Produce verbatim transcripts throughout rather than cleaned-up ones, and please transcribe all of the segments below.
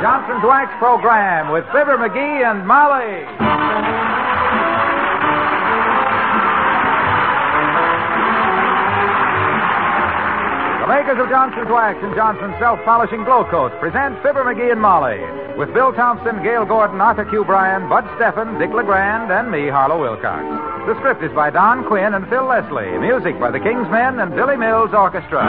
Johnson's Wax program with Fibber McGee and Molly. The makers of Johnson's Wax and Johnson's Self-Polishing Glow Coat present Fibber McGee and Molly with Bill Thompson, Gail Gordon, Arthur Q. Bryan, Bud Steffen, Dick LeGrand, and me, Harlow Wilcox. The script is by Don Quinn and Phil Leslie. Music by the King's Men and Billy Mills Orchestra.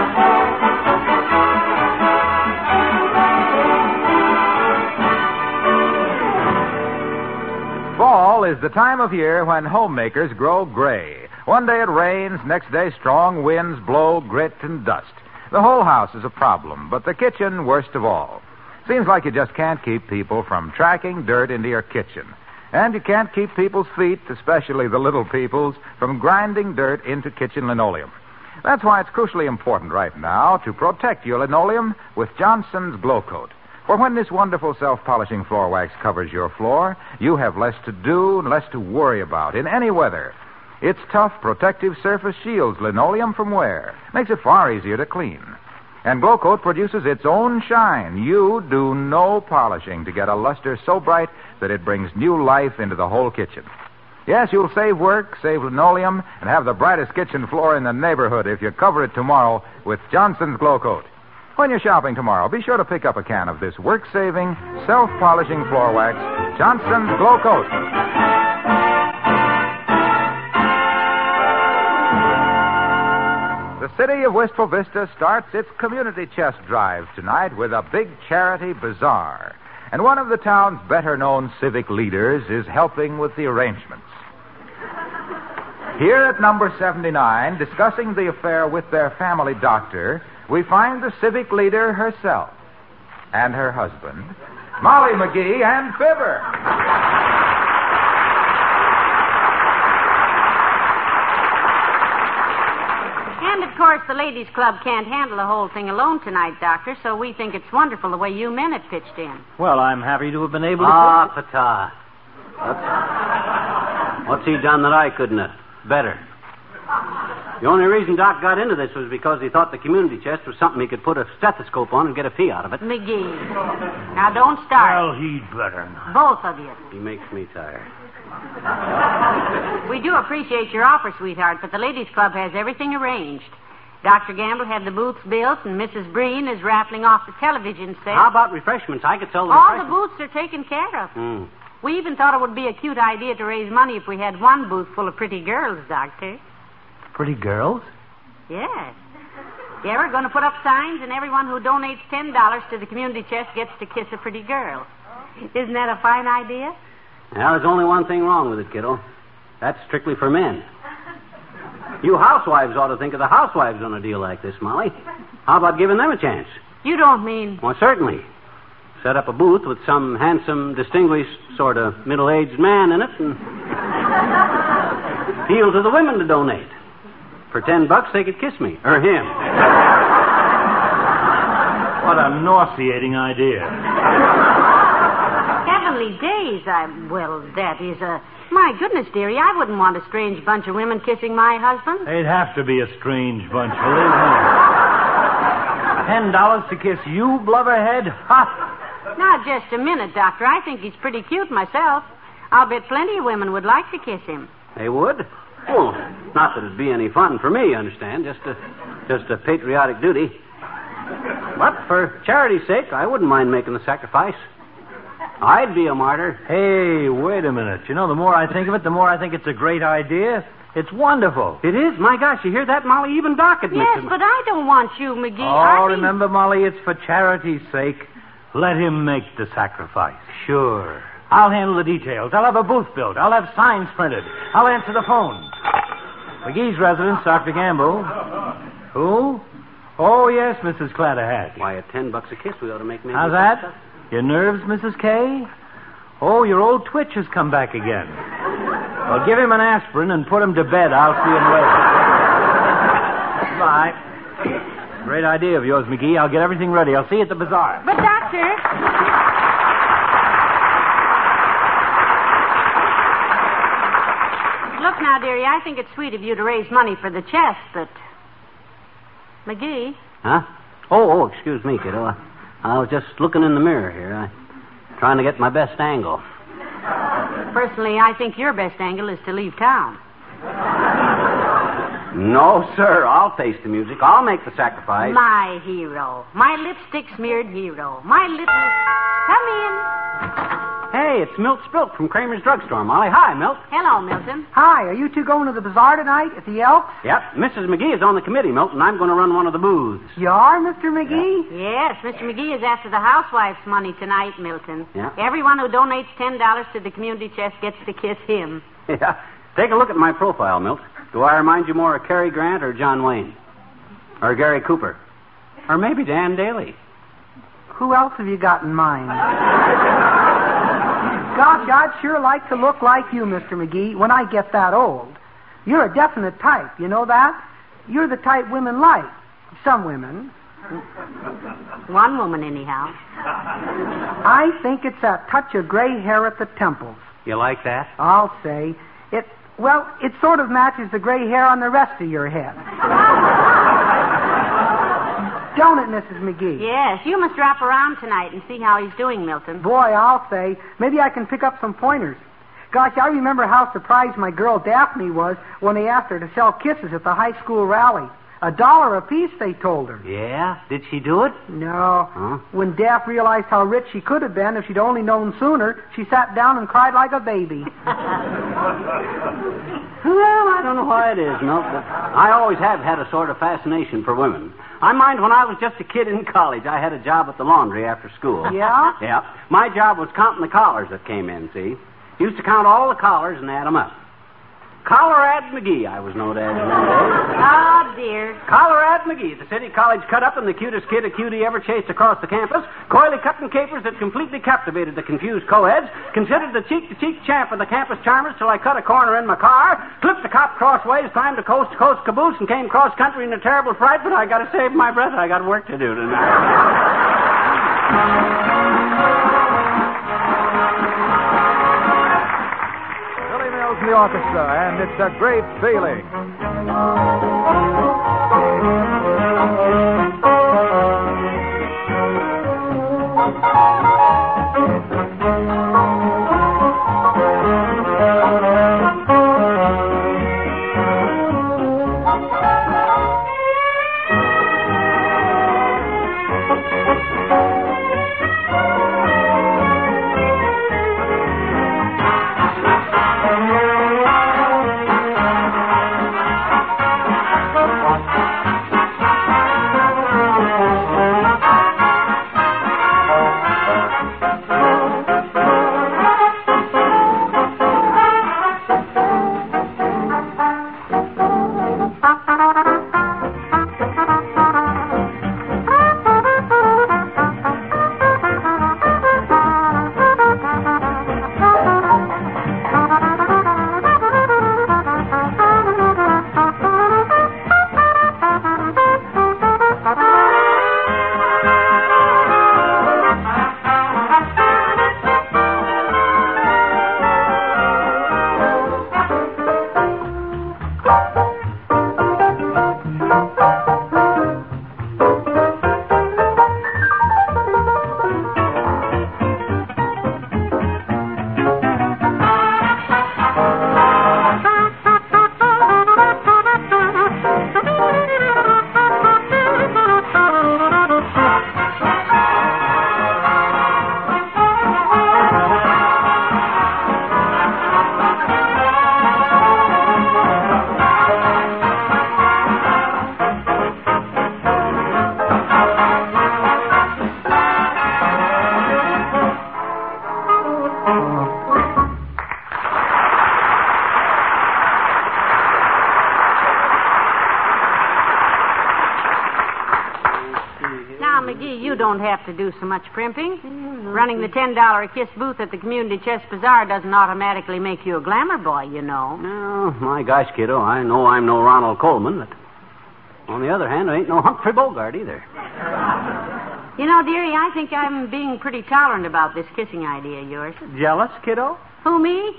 Fall is the time of year when homemakers grow gray. One day it rains, next day strong winds blow grit and dust. The whole house is a problem, but the kitchen worst of all. Seems like you just can't keep people from tracking dirt into your kitchen. And you can't keep people's feet, especially the little people's, from grinding dirt into kitchen linoleum. That's why it's crucially important right now to protect your linoleum with Johnson's Glow Coat. For when this wonderful self-polishing floor wax covers your floor, you have less to do and less to worry about in any weather. Its tough, protective surface shields linoleum from wear, makes it far easier to clean. And Glow Coat produces its own shine. You do no polishing to get a luster so bright that it brings new life into the whole kitchen. Yes, you'll save work, save linoleum, and have the brightest kitchen floor in the neighborhood if you cover it tomorrow with Johnson's Glow Coat. When you're shopping tomorrow, be sure to pick up a can of this work-saving, self-polishing floor wax, Johnson's Glow Coat. The city of Wistful Vista starts its community chest drive tonight with a big charity bazaar. And one of the town's better-known civic leaders is helping with the arrangements. Here at number seventy-nine, discussing the affair with their family doctor, we find the civic leader herself and her husband, Molly McGee and Fibber. And, of course, the Ladies' Club can't handle the whole thing alone tonight, Doctor, so we think it's wonderful the way you men have pitched in. Well, I'm happy to have been able to... Ah, Pata. What's, what's he done that I couldn't have? Better. The only reason Doc got into this was because he thought the community chest was something he could put a stethoscope on and get a fee out of it. McGee. Now, don't start. Well, he'd better not. Both of you. He makes me tired. We do appreciate your offer, sweetheart, but the Ladies' Club has everything arranged. Doctor Gamble had the booths built, and Missus Breen is raffling off the television set. How about refreshments? I could sell the All the refreshments. booths are taken care of. Mm. We even thought it would be a cute idea to raise money if we had one booth full of pretty girls, Doctor. Pretty girls? Yes. Yeah, we're going to put up signs, and everyone who donates ten dollars to the community chest gets to kiss a pretty girl. Isn't that a fine idea? Well, there's only one thing wrong with it, kiddo. That's strictly for men. You housewives ought to think of the housewives on a deal like this, Molly. How about giving them a chance? You don't mean... Well, certainly. Set up a booth with some handsome, distinguished, sort of middle-aged man in it and appeal to the women to donate. For ten bucks, they could kiss me. Or him. What a nauseating idea. Heavenly days, I... Well, that is a... My goodness, dearie, I wouldn't want a strange bunch of women kissing my husband. They'd have to be a strange bunch, believe me. Ten dollars to kiss you, blubberhead? Ha! Now, just a minute, Doctor. I think he's pretty cute myself. I'll bet plenty of women would like to kiss him. They would? Well, not that it'd be any fun for me, you understand. Just a, just a patriotic duty. But for charity's sake, I wouldn't mind making the sacrifice. I'd be a martyr. Hey, wait a minute. You know, the more I think of it, the more I think it's a great idea. It's wonderful. It is? My gosh, you hear that, Molly? Even Doc admits Yes, it. but I don't want you, McGee. Oh, I mean... remember, Molly, it's for charity's sake. Let him make the sacrifice. Sure. I'll handle the details. I'll have a booth built. I'll have signs printed. I'll answer the phone. McGee's residence, Doctor Gamble. Who? Oh, yes, Missus Clatterhatch. Why, at ten bucks a kiss, we ought to make maybe... How's that? Your nerves, Missus K? Oh, your old twitch has come back again. Well, give him an aspirin and put him to bed. I'll see him later. Bye. Great idea of yours, McGee. I'll get everything ready. I'll see you at the bazaar. But, Doctor... Look now, dearie, I think it's sweet of you to raise money for the chest, but... McGee? Huh? Oh, oh, excuse me, kiddo. I was just looking in the mirror here. I trying to get my best angle. Personally, I think your best angle is to leave town. No, sir. I'll face the music. I'll make the sacrifice. My hero. My lipstick-smeared hero. My little... Come in. Hey, it's Milt Spilk from Kramer's Drugstore, Molly. Hi, Milt. Hello, Milton. Hi, are you two going to the bazaar tonight at the Elks? Yep. Missus McGee is on the committee, Milt, and I'm going to run one of the booths. You are, Mister McGee? Yes, Mister McGee is after the housewife's money tonight, Milton. Yeah. Everyone who donates ten dollars to the community chest gets to kiss him. Yeah. Take a look at my profile, Milt. Do I remind you more of Cary Grant or John Wayne? Or Gary Cooper? Or maybe Dan Daly? Who else have you got in mind? Gosh, I'd sure like to look like you, Mister McGee, when I get that old. You're a definite type, you know that? You're the type women like. Some women. One woman, anyhow. I think it's that touch of gray hair at the temples. You like that? I'll say. It, well, it sort of matches the gray hair on the rest of your head. Don't it, Missus McGee? Yes, you must drop around tonight and see how he's doing, Milton. Boy, I'll say. Maybe I can pick up some pointers. Gosh, I remember how surprised my girl Daphne was when they asked her to sell kisses at the high school rally. A dollar apiece, they told her. Yeah? Did she do it? No. Huh? When Daph realized how rich she could have been if she'd only known sooner, she sat down and cried like a baby. Well, I don't know why it is, Milt, but I always have had a sort of fascination for women. I mind when I was just a kid in college, I had a job at the laundry after school. Yeah? Yeah. My job was counting the collars that came in, see? Used to count all the collars and add them up. Collarad McGee, I was known as. Oh, dear. Collarad McGee, the city college cut-up and the cutest kid a cutie ever chased across the campus, coyly cutting capers that completely captivated the confused co-eds, considered the cheek-to-cheek champ of the campus charmers till I cut a corner in my car, clipped the cop crossways, climbed a coast-to-coast caboose, and came cross-country in a terrible fright, but I gotta save my breath. I got work to do tonight. The orchestra, and it's a great feeling. McGee, you don't have to do so much primping. Running the ten dollar a kiss booth at the Community Chest Bazaar doesn't automatically make you a glamour boy, you know. No, my gosh, kiddo, I know I'm no Ronald Coleman, but on the other hand, I ain't no Humphrey Bogart either. You know, dearie, I think I'm being pretty tolerant about this kissing idea of yours. Jealous, kiddo? Who, me?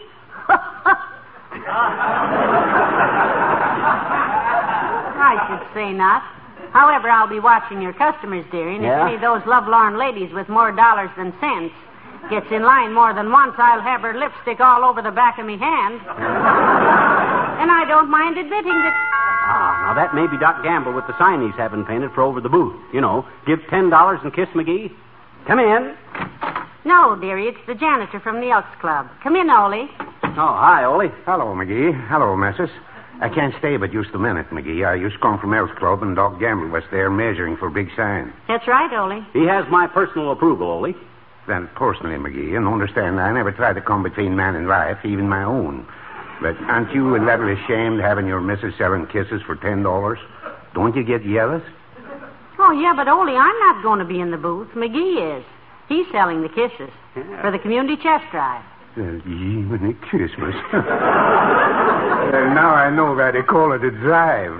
I should say not. However, I'll be watching your customers, dearie, and Yeah? if any of those lovelorn ladies with more dollars than cents gets in line more than once, I'll have her lipstick all over the back of me hand. And I don't mind admitting that... Ah, now that may be Doc Gamble with the sign he's having painted for over the booth. You know, give ten dollars and kiss McGee. Come in. No, dearie, it's the janitor from the Elks Club. Come in, Ole. Oh, hi, Ole. Hello, McGee. Hello, missus. I can't stay but just a minute, McGee. I used to come from Elks Club, and Doc Gamble was there measuring for big sign. That's right, Ole. He has my personal approval, Ole. Then, personally, McGee, and understand I never try to come between man and wife, even my own. But aren't you a little ashamed having your missus selling kisses for ten dollars? Don't you get jealous? Oh, yeah, but Ole, I'm not going to be in the booth. McGee is. He's selling the kisses Yeah. for the community chest drive. Uh, Jiminy Christmas. Well, now I know why they call it a drive.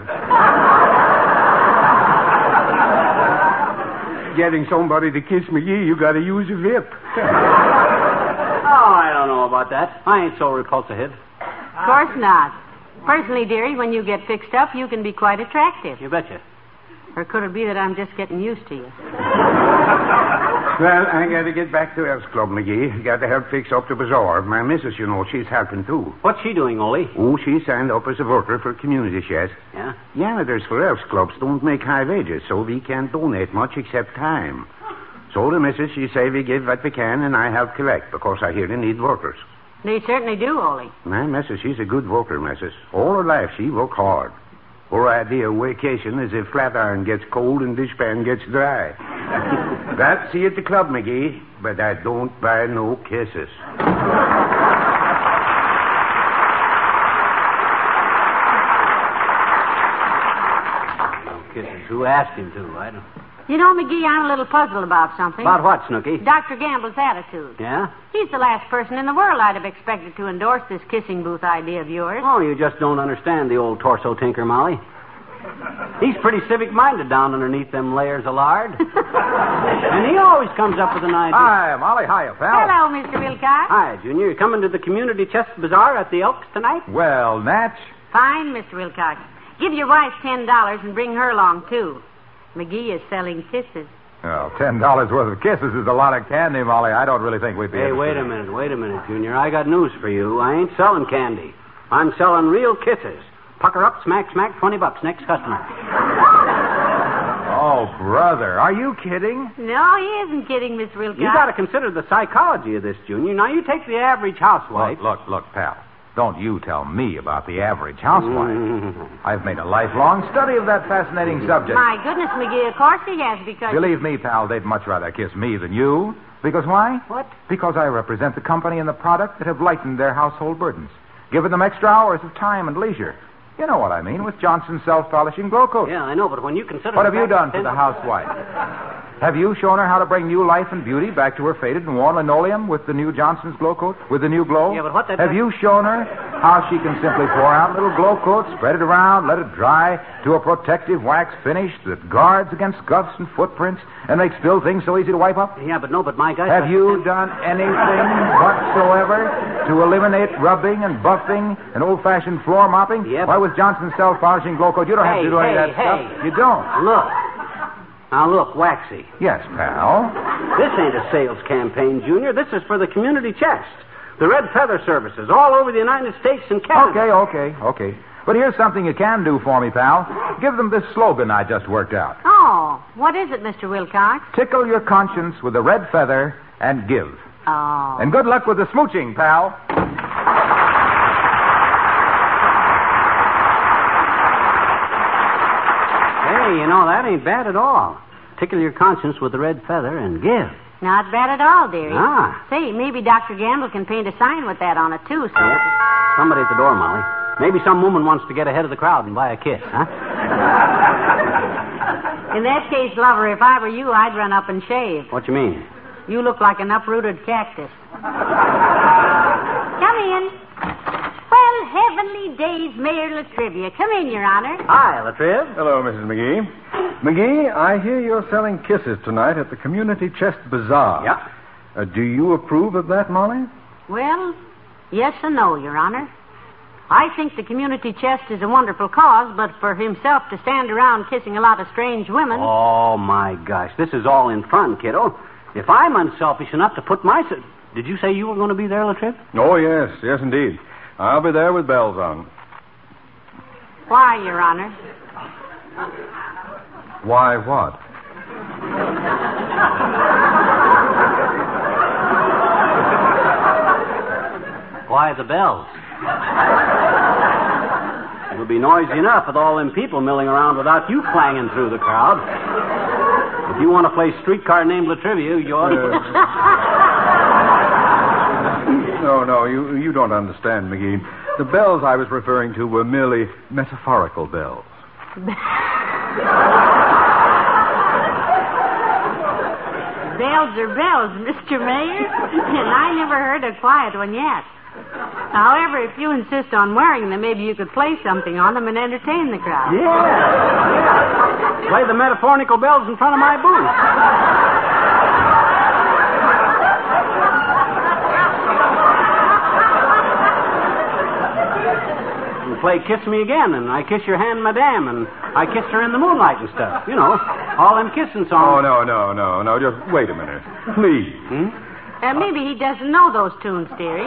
Getting somebody to kiss McGee, you got to use a whip. Oh, I don't know about that. I ain't so repulsive. Of course not. Personally, dearie, when you get fixed up, you can be quite attractive. You betcha. Or could it be that I'm just getting used to you? Well, I got to get back to Elks Club, McGee. Got to help fix up the bazaar. My missus, you know, she's helping too. What's she doing, Ole? Oh, she signed up as a worker for community chest. Yeah? Janitors for Elks Clubs don't make high wages, so we can't donate much except time. So the missus, she say we give what we can, and I help collect, because I hear they need workers. They certainly do, Ole. My missus, she's a good worker, missus. All her life, she work hard. Her idea of vacation is if Flatiron gets cold and dishpan gets dry. That's see at the club, McGee, but I don't buy no kisses. No kisses. Who asked him to? I don't... You know, McGee, I'm a little puzzled about something. About what, Snooky? Doctor Gamble's attitude. Yeah? He's the last person in the world I'd have expected to endorse this kissing booth idea of yours. Oh, you just don't understand the old torso tinker, Molly. He's pretty civic-minded down underneath them layers of lard. And he always comes up with an idea. Hi, Molly. Hiya, pal. Hello, Mister Wilcox. Hi, Junior. You coming to the community chest bazaar at the Elks tonight? Well, Natch. Fine, Mister Wilcox. Give your wife ten dollars and bring her along, too. McGee is selling kisses. Well, ten dollars worth of kisses is a lot of candy, Molly. I don't really think we'd be Hey, interested. wait a minute, wait a minute, Junior. I got news for you. I ain't selling candy. I'm selling real kisses. Pucker up, smack, smack, twenty bucks. Next customer. Oh, brother. Are you kidding? No, he isn't kidding, Miss Wilcox. You got to consider the psychology of this, Junior. Now, you take the average housewife. Look, look, look, pal. Don't you tell me about the average housewife. Mm. I've made a lifelong study of that fascinating subject. My goodness, McGee, of course he has, because... Believe me, pal, they'd much rather kiss me than you. Because why? What? Because I represent the company and the product that have lightened their household burdens, given them extra hours of time and leisure. You know what I mean, with Johnson's self-polishing glow coat. Yeah, I know, but when you consider... What the have you fact done that for the ten- housewife? Have you shown her how to bring new life and beauty back to her faded and worn linoleum with the new Johnson's glow coat, with the new glow? Yeah, but what that... Have you shown her how she can simply pour out a little glow coat, spread it around, let it dry to a protective wax finish that guards against scuffs and footprints and makes spilled things so easy to wipe up? Yeah, but no, but my guy... Have you done anything whatsoever to eliminate rubbing and buffing and old-fashioned floor mopping? Yeah, Why, but- with Johnson's self-polishing glow coat, you don't have Hey, to do any of hey, that hey. stuff. You don't. Look. Now, look, Waxy. Yes, pal. This ain't a sales campaign, Junior. This is for the community chest. The Red Feather services all over the United States and Canada. Okay, okay, okay. But here's something you can do for me, pal. Give them this slogan I just worked out. Oh, what is it, Mister Wilcox? Tickle your conscience with a red feather and give. Oh. And good luck with the smooching, pal. Hey, you know, that ain't bad at all. Tickle your conscience with the red feather and give. Not bad at all, dearie. Ah. Say, maybe Doctor Gamble can paint a sign with that on it, too, so... Yep. Somebody at the door, Molly. Maybe some woman wants to get ahead of the crowd and buy a kiss, huh? In that case, lover, if I were you, I'd run up and shave. What you mean? You look like an uprooted cactus. Come in. Well, heavenly days, Mayor Latrivia. Come in, Your Honor. Hi, Latriv. Hello, Missus McGee. McGee, I hear you're selling kisses tonight at the Community Chest Bazaar. Yeah. Uh, do you approve of that, Molly? Well, yes and no, Your Honor. I think the community chest is a wonderful cause, but for himself to stand around kissing a lot of strange women... Oh, my gosh. This is all in fun, kiddo. If I'm unselfish enough to put my... Did you say you were going to be there, Latripp? Oh, yes. Yes, indeed. I'll be there with bells on. Why, Your Honor? Why what? Why the bells? It'll be noisy enough with all them people milling around without you clanging through the crowd. If you want to play Streetcar Named Latrivia, you ought to... No, no, you, you don't understand, McGee. The bells I was referring to were merely metaphorical bells. Bells are bells, Mister Mayor, and I never heard a quiet one yet. However, if you insist on wearing them, maybe you could play something on them and entertain the crowd. Yeah. yeah. Play the metaphorical bells in front of my booth. And play Kiss Me Again, and I Kiss Your Hand, Madame, and I Kissed Her in the Moonlight and stuff. You know, all them kissing songs. Oh, no, no, no, no. Just wait a minute. Please. Hmm? Uh, maybe he doesn't know those tunes, dearie.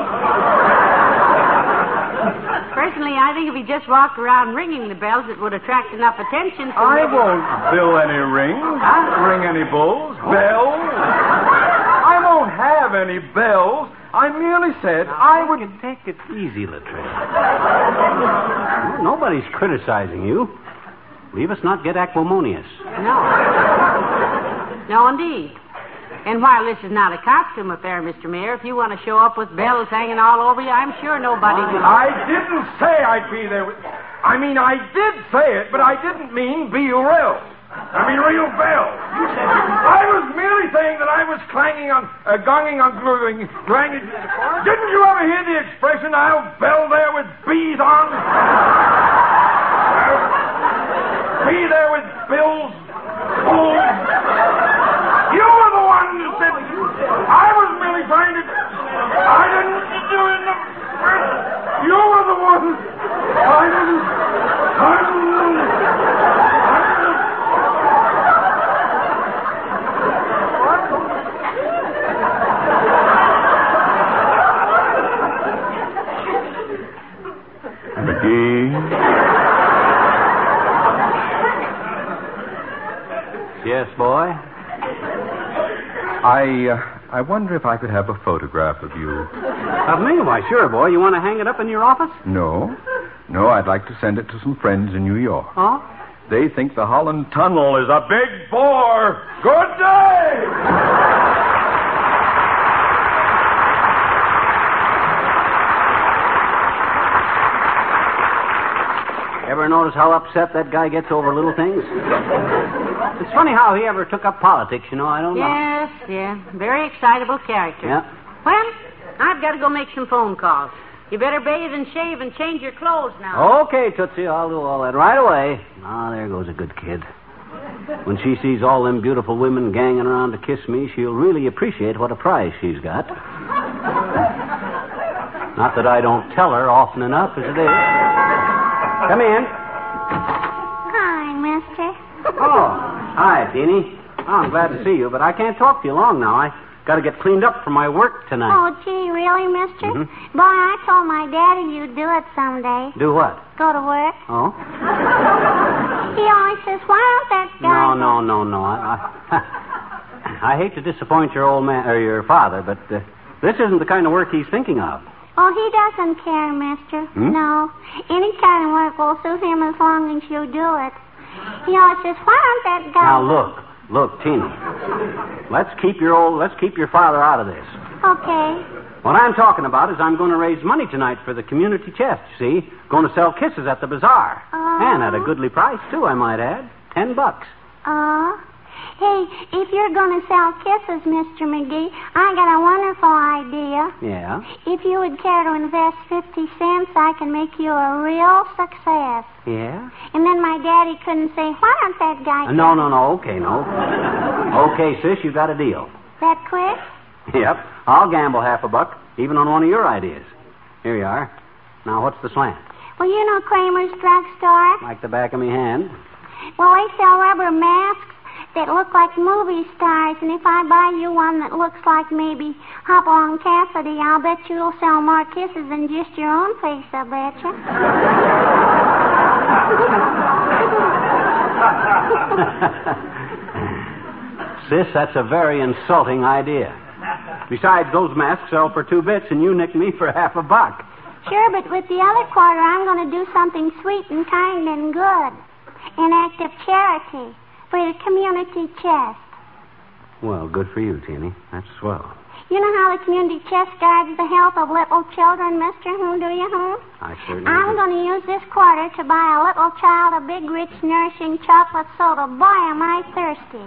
Personally, I think if he just walked around ringing the bells, it would attract enough attention. For I maybe... won't bill any rings, huh? Ring any bulls, bells. I won't have any bells. I merely said now, I would... Take it easy, Latripp. Nobody's criticizing you. Leave us not get acrimonious. No. No, indeed. And while this is not a costume affair, Mister Mayor, if you want to show up with bells hanging all over you, I'm sure nobody will. I didn't say I'd be there with... I mean, I did say it, but I didn't mean be real. I mean, real bells. I was merely saying that I was clanging on... Uh, gonging on... Clanging... clanging. Didn't you ever hear the expression, I'll bell there with bees on? Be there with bills, bulls... You were the one who said I was merely trying to... I didn't do it in the... You were the one. I didn't... I didn't... I didn't... McGee? Yes, boy? I, uh, I wonder if I could have a photograph of you. Of me? Why, sure, boy. You want to hang it up in your office? No. No, I'd like to send it to some friends in New York. Oh? They think the Holland Tunnel is a big bore. Good day! Ever notice how upset that guy gets over little things? It's funny how he ever took up politics, you know. I don't know. Yes, yeah. Very excitable character. Yeah. Well, I've got to go make some phone calls. You better bathe and shave and change your clothes now. Okay, Tootsie, I'll do all that right away. Ah, there goes a good kid. When she sees all them beautiful women ganging around to kiss me, she'll really appreciate what a prize she's got. Not that I don't tell her often enough as it is. Come in. Hi, mister. Oh, hi, Teeny. Oh, I'm glad to see you, but I can't talk to you long now. I got to get cleaned up for my work tonight. Oh, gee, really, mister? Mm-hmm. Boy, I told my daddy you'd do it someday. Do what? Go to work. Oh? He always says, why don't that guy... No, no, no, no. I, I, I hate to disappoint your old man, or your father, but uh, this isn't the kind of work he's thinking of. Oh, he doesn't care, mister. Hmm? No. Any kind of work will suit him as long as you do it. He always says, why don't that guy... Now, look. Look, Teeny. Let's keep your old... Let's keep your father out of this. Okay. What I'm talking about is I'm going to raise money tonight for the community chest, see? Going to sell kisses at the bazaar. Uh, and at a goodly price, too, I might add. Ten bucks. Uh, hey, if you're going to sell kisses, Mister McGee, I got a wonderful idea. Yeah? If you would care to invest fifty cents, I can make you a real success. Yeah? And then my daddy couldn't say, why don't that guy... Uh, no, no, no. Okay, no. Okay, sis, you got a deal. That quick? Yep. I'll gamble half a buck, even on one of your ideas. Here you are. Now, what's the slant? Well, you know Kramer's drugstore? Like the back of me hand. Well, they sell rubber masks that look like movie stars, and if I buy you one that looks like maybe Hopalong Cassidy, I'll bet you'll sell more kisses than just your own face, I bet you. Sis, that's a very insulting idea. Besides, those masks sell for two bits, and you nicked me for half a buck. Sure, but with the other quarter, I'm going to do something sweet and kind and good. An act of charity for the community chest. Well, good for you, Teeny. That's swell. You know how the community chest guards the health of little children, mister? Who do you, who? I certainly I'm do. going to use this quarter to buy a little child a big, rich, nourishing chocolate soda. Boy, am I thirsty.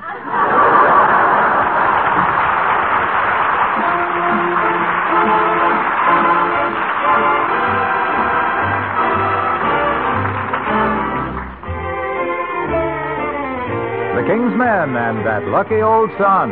The King's Men and That Lucky Old Son.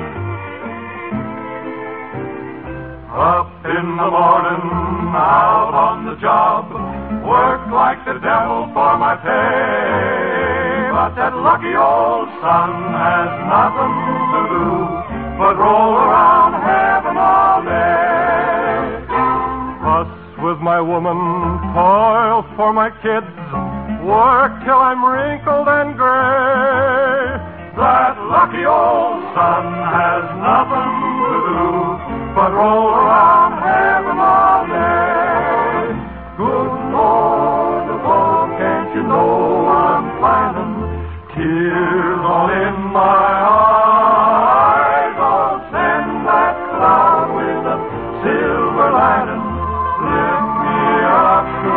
Up in the morning, out on the job, work like the devil for my pay. But that lucky old son has nothing to do but roll around heaven all day. Fuss with my woman, toil for my kids, work till I'm wrinkled and gray. That lucky old son has nothing to do but roll around heaven all day. Good Lord above, can't you know I'm planning? Tears all in my eyes. Oh, send that cloud with a silver lining. Lift me up to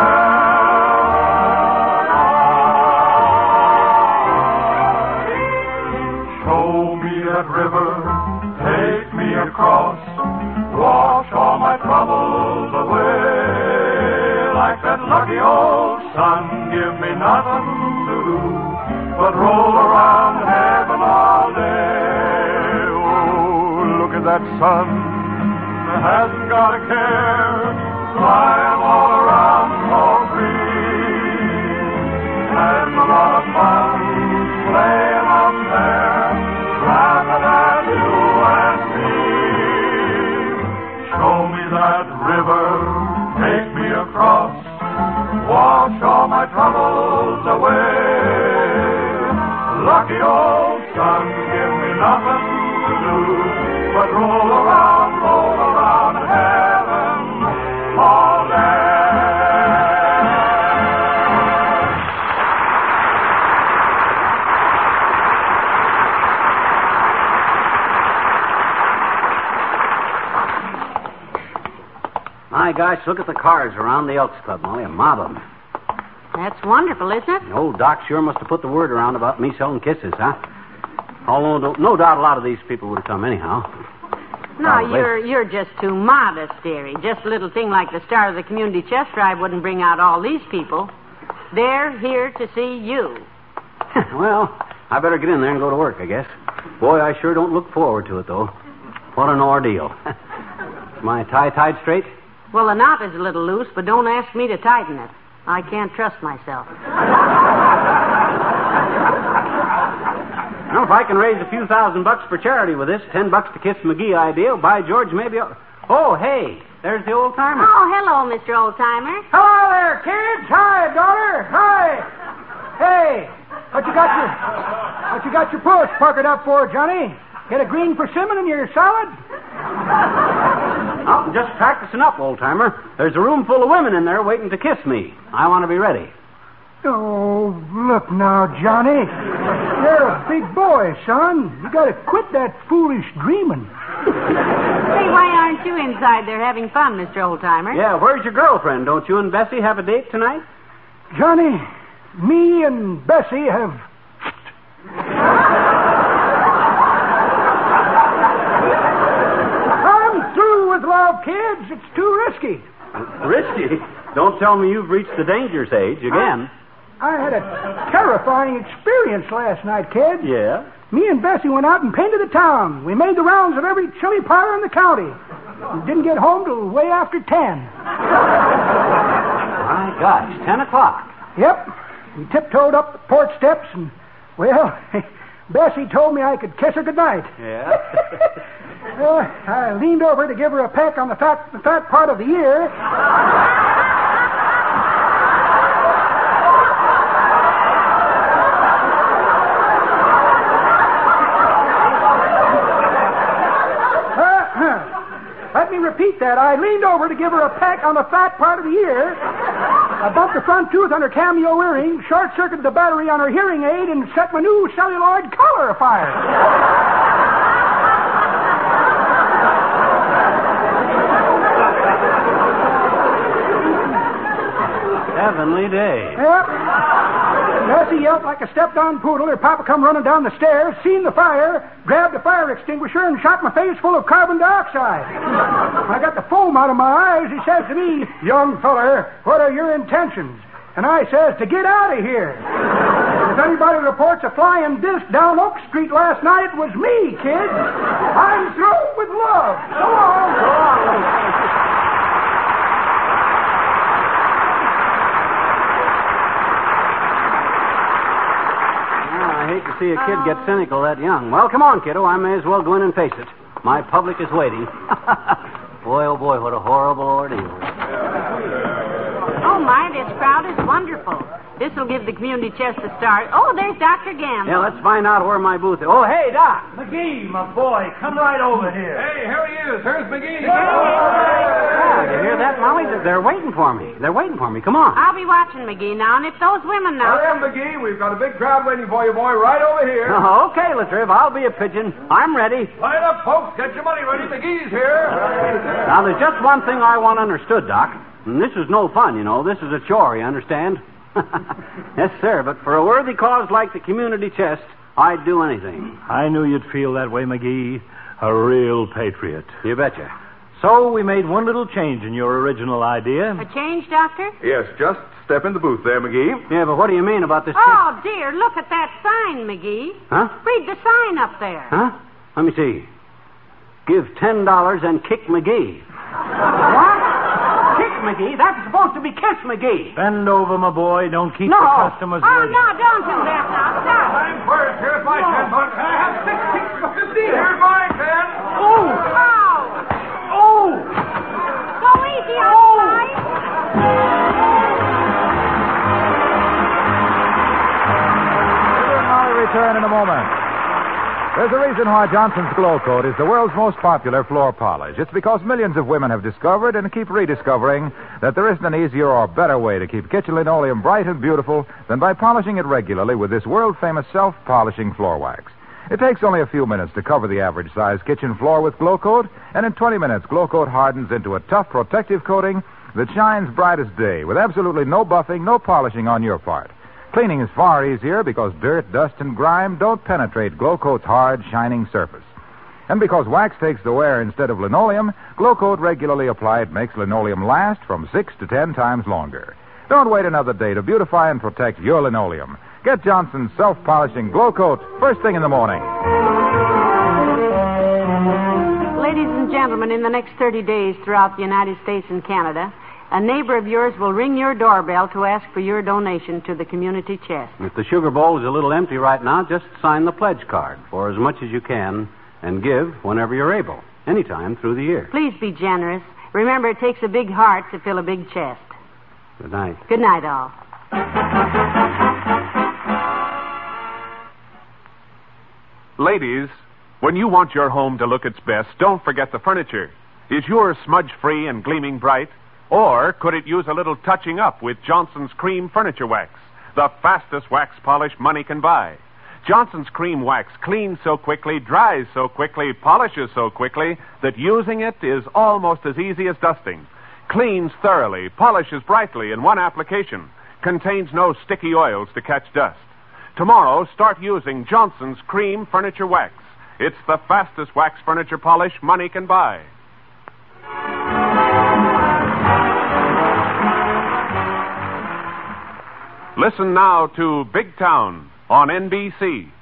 paradise. Show me that river, take me across, wash all my troubles away. Like that lucky old sun, give me nothing to do but roll around heaven all day. Oh, look at that sun, hasn't got a care, flying all around so free. Having a lot of fun playing up there, laughing at you and me. Show me that river, take me across, wash all my troubles away. Lucky old sun, give me nothing to do but roll around, roll around heaven all day. My gosh, look at the cars around the Elks Club, Molly. A mob of them. That's wonderful, isn't it? The old Doc sure must have put the word around about me selling kisses, huh? Although no, no doubt a lot of these people would have come anyhow. No, Probably. you're you're just too modest, dearie. Just a little thing like the Star of the Community Chess Drive wouldn't bring out all these people. They're here to see you. Well, I better get in there and go to work, I guess. Boy, I sure don't look forward to it, though. What an ordeal. Is my tie tied straight? Well, the knot is a little loose, but don't ask me to tighten it. I can't trust myself. Well, if I can raise a few thousand bucks for charity with this, ten bucks to Kiss McGee idea, by George, maybe I'll... Oh, hey, there's the old timer. Oh, hello, Mister Old-Timer. Hello there, kids. Hi, daughter. Hi. Hey, what you got your what you got your puss puckered up for, Johnny? Get a green persimmon in your salad? Oh, I'm just practicing up, old timer. There's a room full of women in there waiting to kiss me. I want to be ready. Oh, look now, Johnny. You're a big boy, son. You got to quit that foolish dreaming. Say, why aren't you inside there having fun, Mister Old-Timer? Yeah, where's your girlfriend? Don't you and Bessie have a date tonight? Johnny, me and Bessie have... I'm through with love, kids. It's too risky. Risky? Don't tell me you've reached the dangerous age again. I, I had a terrifying experience last night, kid. Yeah? Me and Bessie went out and painted the town. We made the rounds of every chili parlor in the county. We didn't get home till way after ten. My gosh, ten o'clock. Yep. We tiptoed up the porch steps and, well, Bessie told me I could kiss her goodnight. Yeah? uh, I leaned over to give her a peck on the fat, the fat part of the ear. Let me repeat that. I leaned over to give her a peck on the fat part of the ear. I bumped the front tooth on her cameo earring, short-circuited the battery on her hearing aid, and set my new celluloid collar afire. Heavenly day. Yep. Bessie yelped like a stepped-on poodle. Her papa come running down the stairs, seen the fire, grabbed the fire extinguisher, and shot my face full of carbon dioxide. I got the foam out of my eyes. He says to me, "Young feller, what are your intentions?" And I says, "To get out of here." If anybody reports a flying disc down Oak Street last night, it was me, kids. I'm through with love. So long. So long. I hate to see a kid get cynical that young. Well, come on, kiddo. I may as well go in and face it. My public is waiting. Boy, oh boy, what a horrible ordeal. Oh, my, this crowd is wonderful. This will give the community chest a start. Oh, there's Doctor Gamble. Yeah, let's find out where my booth is. Oh, hey, Doc. McGee, my boy, come right over here. Hey, here he is. Here's McGee. Ah, you hear that, Molly? They're, they're waiting for me. They're waiting for me. Come on. I'll be watching McGee now, and if those women now... Hurry up, McGee. We've got a big crowd waiting for you, boy, right over here. Oh, okay, Latriv. I'll be a pigeon. I'm ready. Line up, folks. Get your money ready. McGee's here. Now, there's just one thing I want understood, Doc. And this is no fun, you know. This is a chore, you understand? Yes, sir, but for a worthy cause like the community chest, I'd do anything. I knew you'd feel that way, McGee. A real patriot. You betcha. So we made one little change in your original idea. A change, Doctor? Yes, just step in the booth there, McGee. Yeah, but what do you mean about this... Oh, dear, look at that sign, McGee. Huh? Read the sign up there. Huh? Let me see. Give ten dollars and kick McGee. What? Kick McGee? That's supposed to be Kiss McGee. Bend over, my boy. Don't keep No. the customers Oh, waiting. no, don't do that now. Stop. I'm first. Here's my ten bucks. I have six kicks for fifteen. Here's my ten. Oh! Oh, Oh! go easy on the line. I'll return in a moment. There's a reason why Johnson's Glow Coat is the world's most popular floor polish. It's because millions of women have discovered and keep rediscovering that there isn't an easier or better way to keep kitchen linoleum bright and beautiful than by polishing it regularly with this world-famous self-polishing floor wax. It takes only a few minutes to cover the average-sized kitchen floor with Glow Coat, and in twenty minutes, Glow Coat hardens into a tough protective coating that shines bright as day with absolutely no buffing, no polishing on your part. Cleaning is far easier because dirt, dust, and grime don't penetrate Glow Coat's hard, shining surface. And because wax takes the wear instead of linoleum, Glow Coat regularly applied makes linoleum last from six to ten times longer. Don't wait another day to beautify and protect your linoleum. Get Johnson's self-polishing Glow Coat first thing in the morning. Ladies and gentlemen, in the next thirty days throughout the United States and Canada, a neighbor of yours will ring your doorbell to ask for your donation to the community chest. If the sugar bowl is a little empty right now, just sign the pledge card for as much as you can and give whenever you're able, anytime through the year. Please be generous. Remember, it takes a big heart to fill a big chest. Good night. Good night, all. Ladies, when you want your home to look its best, don't forget the furniture. Is yours smudge-free and gleaming bright? Or could it use a little touching up with Johnson's Cream Furniture Wax, the fastest wax polish money can buy? Johnson's Cream Wax cleans so quickly, dries so quickly, polishes so quickly that using it is almost as easy as dusting. Cleans thoroughly, polishes brightly in one application, contains no sticky oils to catch dust. Tomorrow, start using Johnson's Cream Furniture Wax. It's the fastest wax furniture polish money can buy. Listen now to Big Town on N B C.